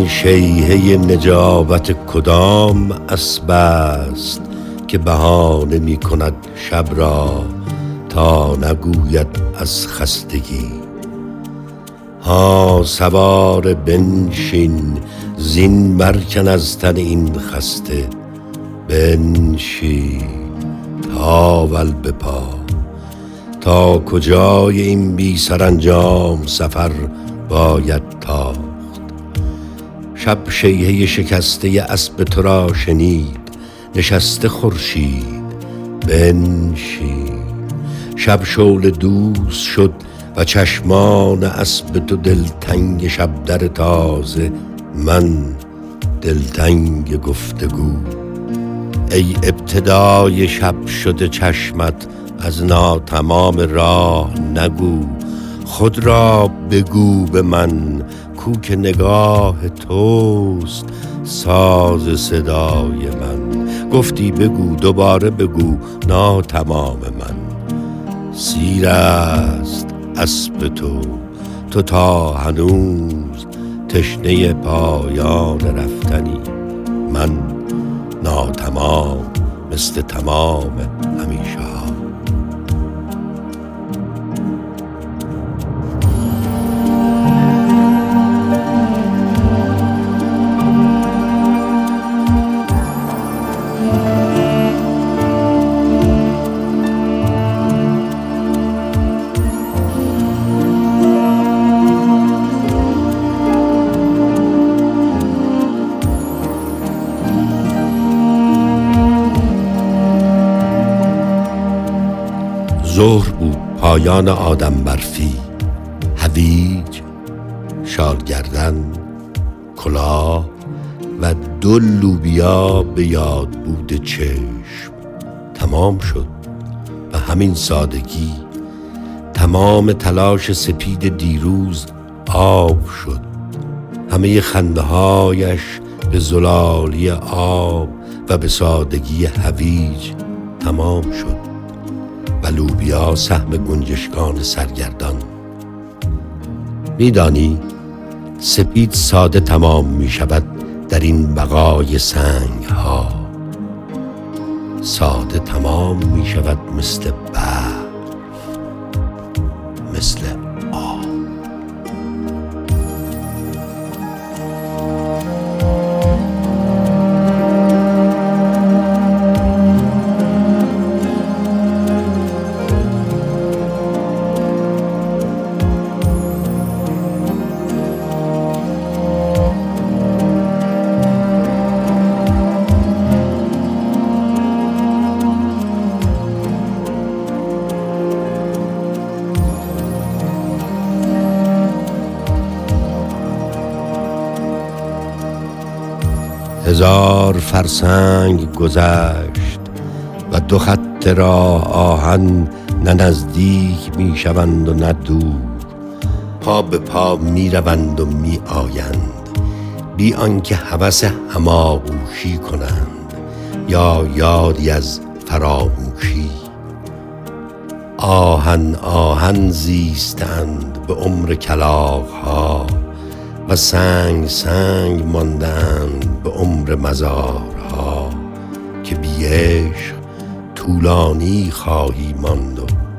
شیهه نجابت کدام اسب است که بهانه می کند شب را تا نگوید از خستگی؟ ها سوار بنشین، زین برکن از تن این خسته. بنشین تاول بپا، تا کجای این بی سرانجام سفر باید تاخت؟ شب شیهه شکسته اسب تو را شنید، نشسته خورشید. بنشین شب شعله دوز شد و چشمان اسب تو دلتنگ شب در تازه، من دلتنگ گفتگو. ای ابتدای شب شده چشمت از ناتمام راه نگو، خود را بگو به من کو که نگاه توست ساز صدای من. گفتی بگو دوباره بگو ناتمام من. سیر است اسب تو تا هنوز تشنه پایان رفتنی. من ناتمام مثل تمام همیشه ها. ظهر بود، پایان آدم برفی. هویج، شالگردن، کلاه و 2 لوبیا به یاد بود چشم. تمام شد و همین سادگی تمام تلاش سپید دیروز آب شد. همه خنده هایش به زلالی آب و به سادگی هویج تمام شد و لوبیا سهم گنجشکان سرگردان. میدانی سپید ساده تمام می شود در این بقای سنگ ها. ساده تمام می شود مثل برف، مثل آب. هزار فرسنگ گذشت و 2 خط راه آهن نه نزدیک می شوند و نه دور. پا به پا می روند و می آیند بی آنکه هوس هماغوشی کنند یا یادی از فراموشی. آهن آهن زیستند به عمر کلاغ‌ها و سنگ سنگ ماندند به عمر مزارها که بی عشق طولانی خواهی ماند و